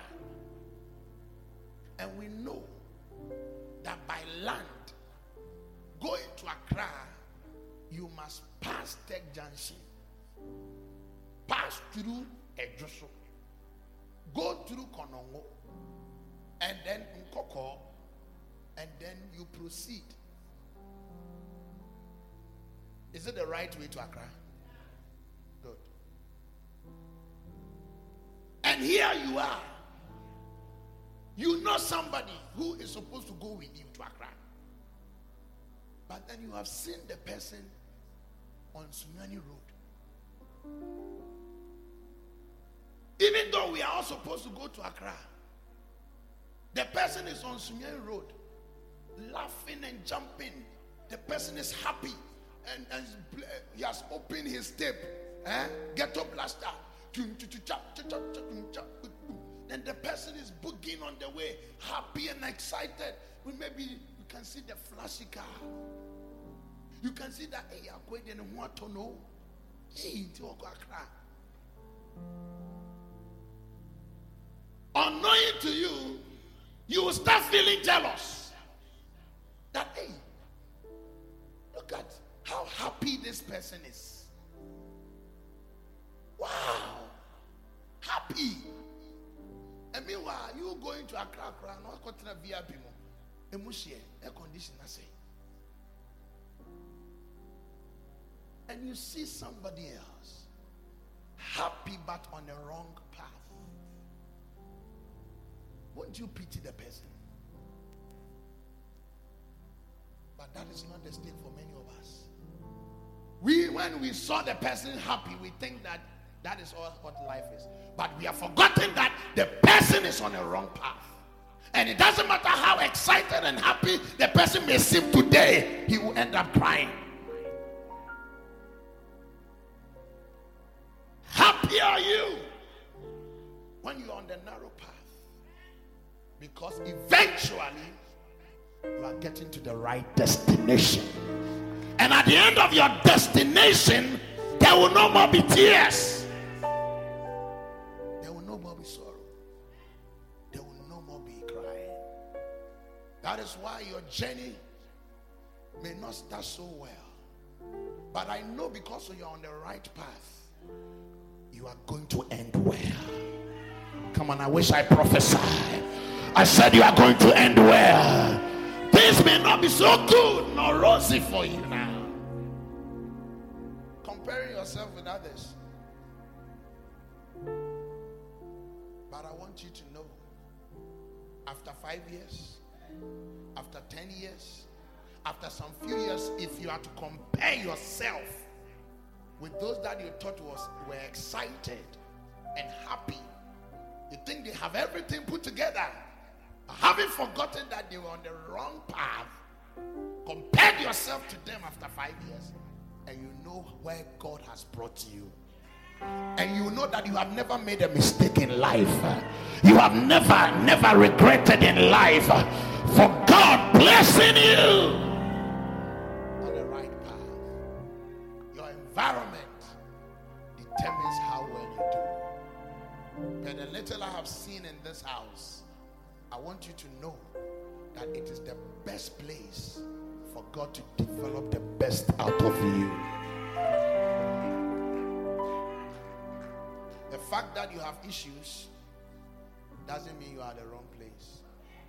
and we know that by land, going to Accra, you must pass Tech Junction, pass through Ejoso, go through Konongo, and then Nkoko, and then you proceed. Is it the right way to Accra? Good. And here you are. You know somebody who is supposed to go with you to Accra. But then you have seen the person on Sunyani Road. Even though we are all supposed to go to Accra, the person is on Sunyani Road, laughing and jumping. The person is happy, and, and he has opened his tape. Eh? Ghetto blaster. The then the person is booging on the way, happy and excited. Well, maybe you can see the flashy car. You can see that, hey, I'm going to want to know. Hey, unknowing to you, you will start feeling jealous. That, hey, look at how happy this person is. Wow, happy. And meanwhile, you going to Accra, Accra, not continue V I P mo. Emushie, air conditioner say. And you see somebody else happy but on the wrong path. Won't you pity the person? But that is not the state for many of us. We, when we saw the person happy, we think that that is all what life is. But we have forgotten that the person is on a wrong path. And it doesn't matter how excited and happy the person may seem today, he will end up crying. Happy are you when you're on the narrow path. Because eventually you are getting to the right destination. And at the end of your destination, there will no more be tears. There will no more be sorrow. There will no more be crying. That is why your journey may not start so well. But I know because you're on the right path, you are going to end well. Come on, I wish I prophesied. I said you are going to end well. Things may not be so good nor rosy for you now. Comparing yourself with others. But I want you to know, after five years, after ten years, after some few years, if you are to compare yourself with those that you thought was were excited and happy, you think they have everything put together, having forgotten that they were on the wrong path. Compare yourself to them after five years, and you know where God has brought you. And you know that you have never made a mistake in life. You have never, never regretted in life for God blessing you on the right path. Your environment determines how well you do. But the little I have seen in this house, I want you to know that it is the best place for God to develop the best out of you. The fact that you have issues doesn't mean you are at the wrong place.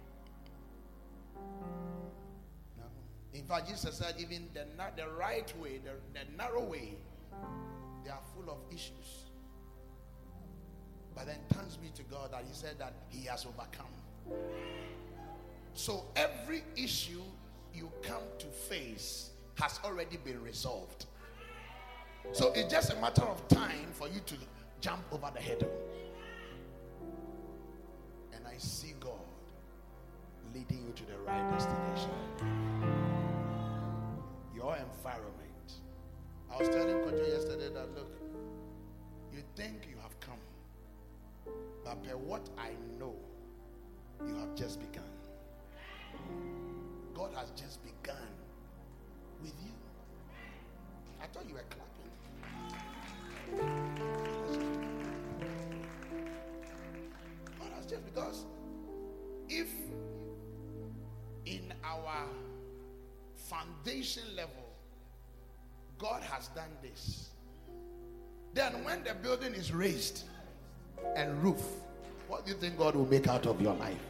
No. In fact, Jesus said even the, the right way, the, the narrow way, they are full of issues. But then thanks be to God that he said that he has overcome. So every issue you come to face has already been resolved. So it's just a matter of time for you to jump over the hurdle. And I see God leading you to the right destination. Your environment. I was telling Kojo yesterday that look, you think you have come, but per what I know, you have just begun. God has just begun with you. I thought you were clapping. God has just, because if in our foundation level God has done this, then when the building is raised and roof, what do you think God will make out of your life?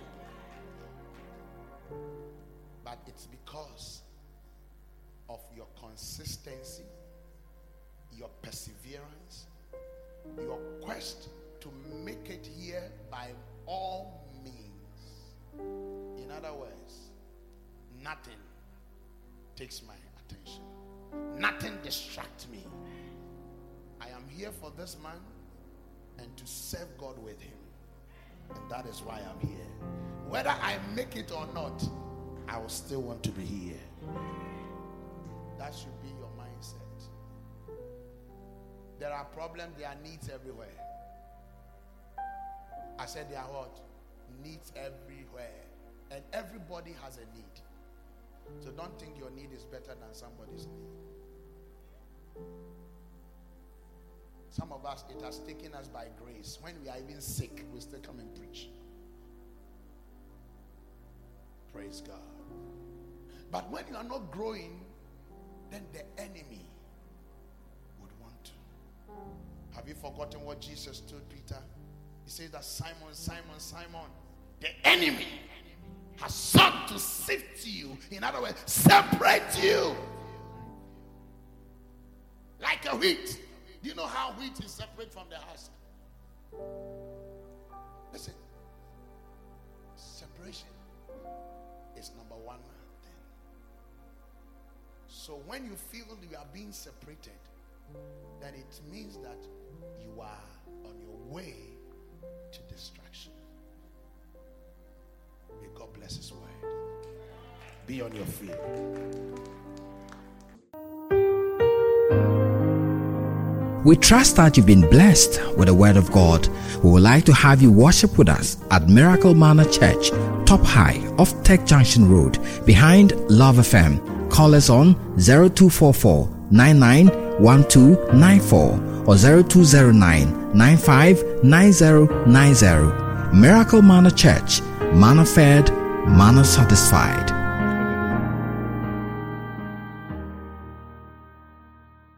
But it's because of your consistency, your perseverance, your quest to make it here by all means. In other words, nothing takes my attention. Nothing distracts me. I am here for this man and to serve God with him. And that is why I'm here. Whether I make it or not, I will still want to be here. That should be your mindset. There are problems, there are needs everywhere. I said there are what? Needs everywhere. And everybody has a need. So don't think your need is better than somebody's need. Some of us, it has taken us by grace. When we are even sick, we still come and preach. Praise God. But when you are not growing, then the enemy would want to. Have you forgotten what Jesus told Peter? He says that Simon, Simon, Simon, the enemy has sought to sift you. In other words, separate you like a wheat. Do you know how wheat is separate from the husk? Listen, separation is number one thing. So when you feel you are being separated, then it means that you are on your way to destruction. May God bless His word. Be on your feet. We trust that you've been blessed with the word of God. We would like to have you worship with us at Miracle Manor Church, Top High off Tech Junction Road, behind Love F M. Call us on zero two four four, nine nine one two nine four or zero two zero nine, nine five nine zero nine zero. Miracle Manor Church, manna fed, manna satisfied.